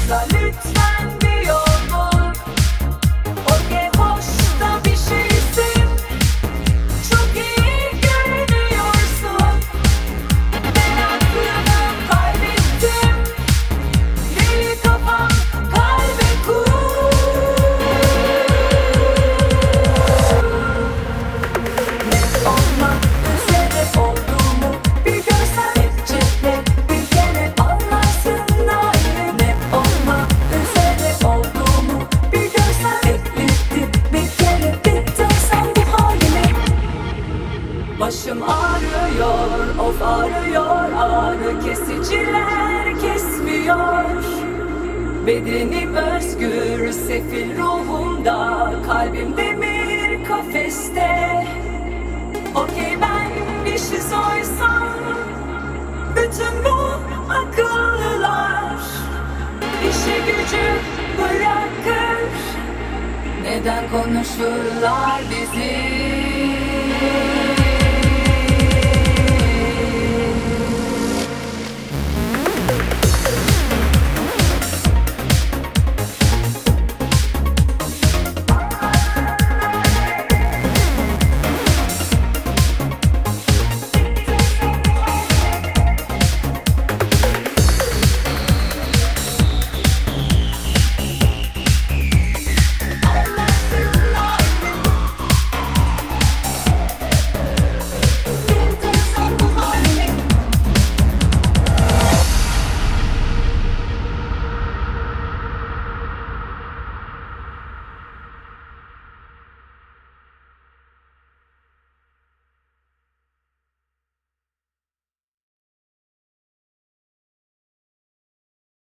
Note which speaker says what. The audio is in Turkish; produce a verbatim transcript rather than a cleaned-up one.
Speaker 1: Yoksa lütfen bir yol bul. Okey, hoş da bir şeysin. Çok iyi görünüyorsun. Ben aklını kaybettim. Deli kafam kalbe kur. Ne olmak üzere olduğumu bir görsen, hep cepte bir kere anlarsın aynı. Ne olmak üzere olduğumu bir görsen, beklettim bir kere bir dönsen bu halime. Başım ağrıyor, of ağrıyor, ağrı kesiciler kesmiyor. Bedenim özgür, sefil ruhumda, kalbim demir kafeste. Okey, ben bir şey soysam, bütün bu akıllılar işi gücü bırakır. Neden konuşurlar bizi?